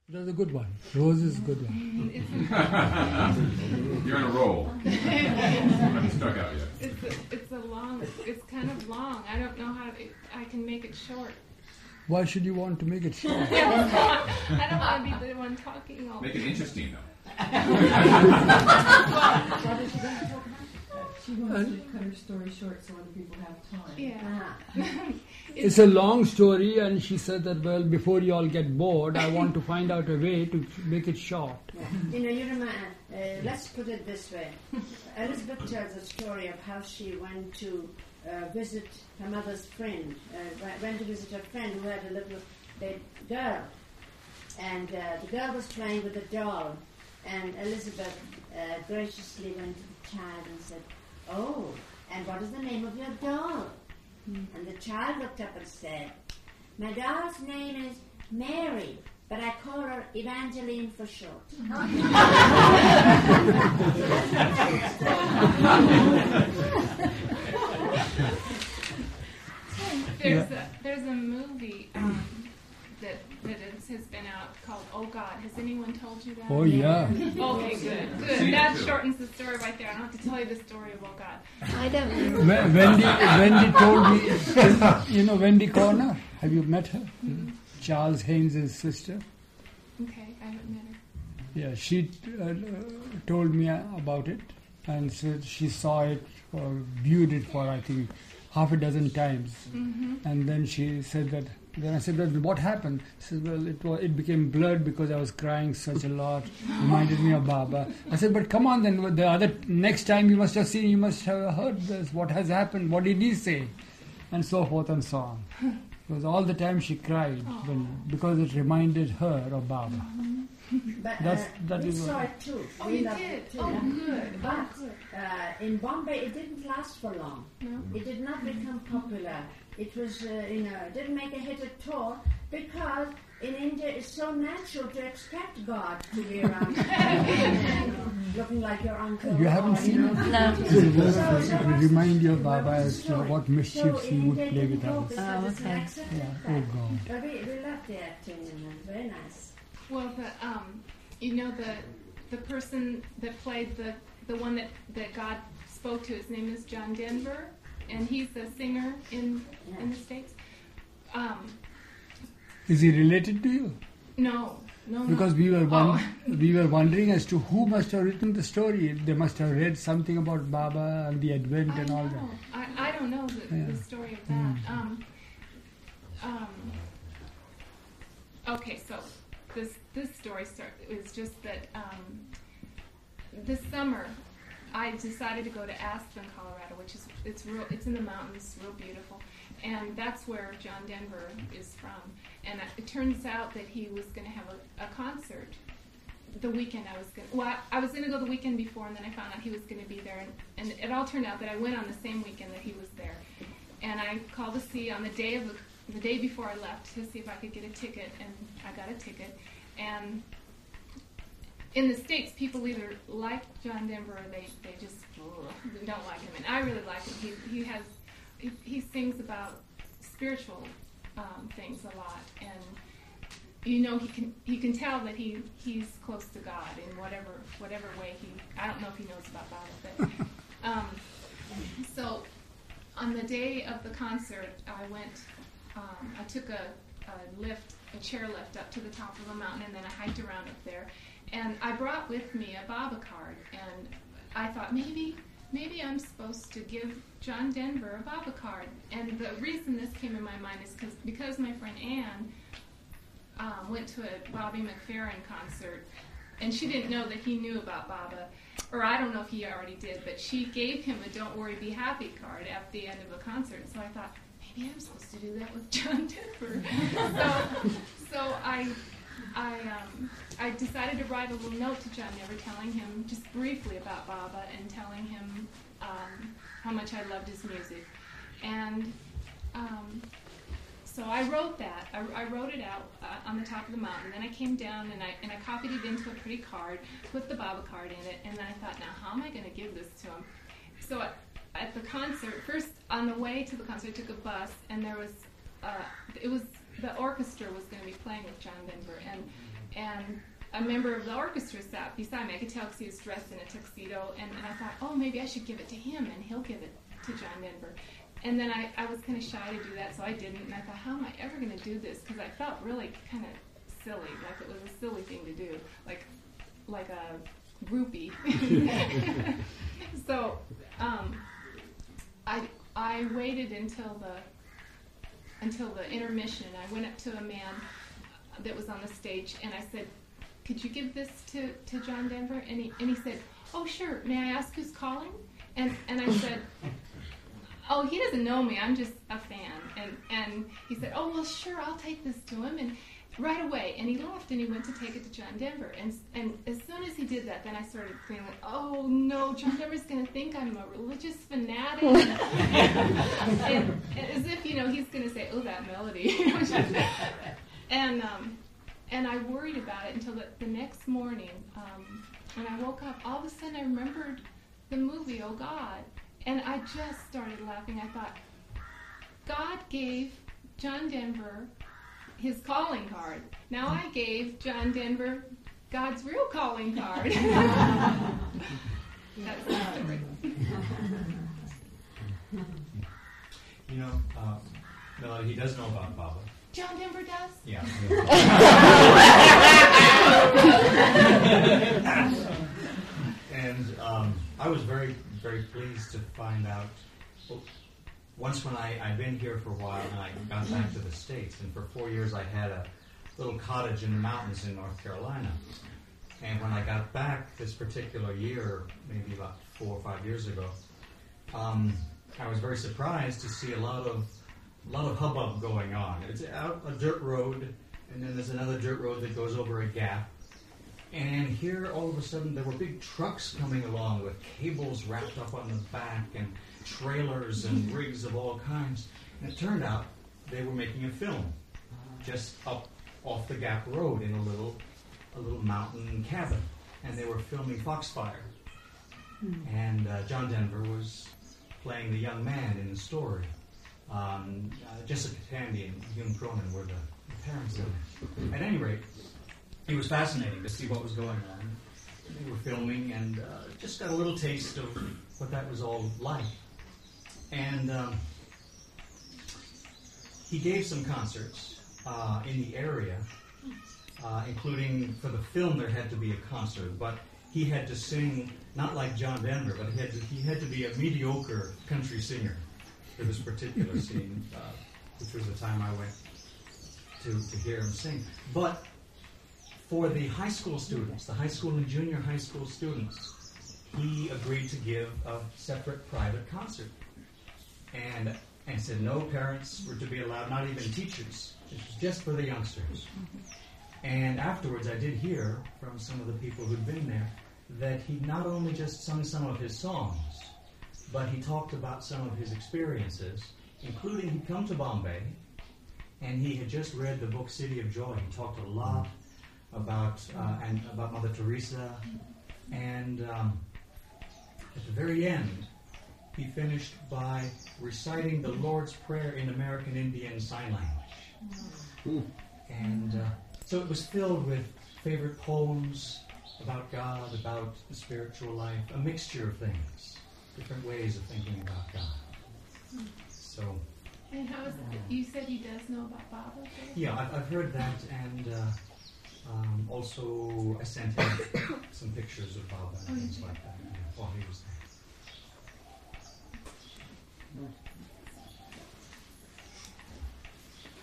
That's a good one. Rose is a good one. You're on a roll. You haven't stuck out yet. It's kind of long. I don't know I can make it short. Why should you want to make it short? I don't want to be the one talking all Make it interesting, though. She wants to cut her story short so other people have time. Yeah. It's a long story, and she said that, well, before you all get bored, I want to find out a way to make it short. Yeah. You remember, let's put it this way. Elizabeth tells a story of how she went to visit her mother's friend, went to visit her friend who had a little girl. And the girl was playing with a doll. And Elizabeth graciously went to the child and said, "Oh, and what is the name of your doll?" And the child looked up and said, "My doll's name is Mary, but I call her Evangeline for short." There's a movie that has been out called Oh God. Has anyone told you that? Oh, yeah. Okay, good. That shortens the story right there. I don't have to tell you the story of Oh God. I don't know. Wendy told me, Wendy Corner, have you met her? Mm-hmm. Charles Haynes' sister. Okay, I haven't met her. Yeah, she told me about it, and said she saw it or viewed it for, I think, half a dozen times. Mm-hmm. And then she said that. Then I said, well, what happened? She said, well, it became blurred because I was crying such a lot. Reminded me of Baba. I said, but come on then, next time you must have heard this. What has happened? What did he say? And so forth and so on. Because all the time she cried because it reminded her of Baba. Mm-hmm. But we saw it too. Oh, you did? Oh, good. But in Bombay, it didn't last for long. No? It did not become popular. It was, it didn't make a hit at all because in India it's so natural to expect God to be around, looking like your uncle. You haven't seen it? No. It will remind you of Baba as to what mischiefs he would play with us. Oh, okay. Yeah. Oh, God. But we loved the acting and it was very nice. Well, the person that played the one that God spoke to, his name is John Denver, and he's a singer in the States. Is he related to you? No. Because we were wondering as to who must have written the story. They must have read something about Baba and the Advent and all that. I don't know the story of that. Okay, so this story is just that this summer I decided to go to Aspen, Colorado, which is it's in the mountains, real beautiful, and that's where John Denver is from. And it turns out that he was going to have a concert the weekend I was going to go the weekend before, and then I found out he was going to be there, and it all turned out that I went on the same weekend that he was there, and I called to see on the day before I left to see if I could get a ticket, and I got a ticket. And in the States, people either like John Denver or they just don't like him. And I really like him. He sings about spiritual things a lot, and he can tell that he's close to God in whatever way I don't know if he knows about Bible, but so on the day of the concert, I went. I took a chair lift up to the top of the mountain, and then I hiked around up there. And I brought with me a Baba card, and I thought maybe I'm supposed to give John Denver a Baba card. And the reason this came in my mind is because my friend Ann went to a Bobby McFerrin concert, and she didn't know that he knew about Baba, or I don't know if he already did, but she gave him a Don't Worry, Be Happy card at the end of the concert. So I thought, maybe I'm supposed to do that with John Denver. so I decided to write a little note to John Denver telling him just briefly about Baba and telling him how much I loved his music. And so I wrote that. I wrote it out on the top of the mountain. Then I came down and I copied it into a pretty card, put the Baba card in it, and then I thought, now how am I going to give this to him? So at the concert, first on the way to the concert, I took a bus, and there was the orchestra was going to be playing with John Denver, and and a member of the orchestra sat beside me. I could tell because he was dressed in a tuxedo, and I thought, oh, maybe I should give it to him, and he'll give it to John Denver. And then I was kind of shy to do that, so I didn't, and I thought, how am I ever going to do this? Because I felt really kind of silly, like it was a silly thing to do, like a groupie. So I waited until the intermission, and I went up to a man that was on the stage, and I said, could you give this to John Denver? And he said, oh, sure. May I ask who's calling? And I said, oh, he doesn't know me. I'm just a fan. And he said, oh, well, sure, I'll take this to him. And right away. And he left, and he went to take it to John Denver. And as soon as he did that, then I started feeling like, oh, no, John Denver's going to think I'm a religious fanatic. and as if, he's going to say, oh, that melody. And I worried about it until the next morning. When I woke up, all of a sudden I remembered the movie, Oh God. And I just started laughing. I thought, God gave John Denver his calling card. Now I gave John Denver God's real calling card. That's the story. Melody, he does know about Baba. John Denver does? Yeah. And I was very, very pleased to find out. Once when I'd been here for a while and I got back to the States, and for 4 years I had a little cottage in the mountains in North Carolina. And when I got back this particular year, maybe about 4 or 5 years ago, I was very surprised to see a lot of hubbub going on. It's out a dirt road, and then there's another dirt road that goes over a gap. And here, all of a sudden, there were big trucks coming along with cables wrapped up on the back, and trailers and rigs of all kinds. And it turned out they were making a film just up off the Gap Road in a little mountain cabin. And they were filming Foxfire. And John Denver was playing the young man in the story. Jessica Tandy and Hume Cronin were the parents of it. At any rate, it was fascinating to see what was going on. They were filming and just got a little taste of what that was all like. And he gave some concerts in the area, including for the film there had to be a concert, but he had to sing, not like John Denver, but he had to be a mediocre country singer for this particular scene, which was the time I went to hear him sing. But for the high school students, the high school and junior high school students, he agreed to give a separate private concert. And said no parents were to be allowed, not even teachers. It was just for the youngsters. And afterwards I did hear from some of the people who'd been there that he not only just sung some of his songs, but he talked about some of his experiences, including he'd come to Bombay, and he had just read the book City of Joy. He talked a lot about Mother Teresa, and at the very end, he finished by reciting the Lord's Prayer in American Indian Sign Language. And so it was filled with favorite poems about God, about the spiritual life, a mixture of things, different ways of thinking about God. So. And how is it? You said he does know about Baba? Yeah, I've heard that, and also I sent him some pictures of Baba and things like that while he was there.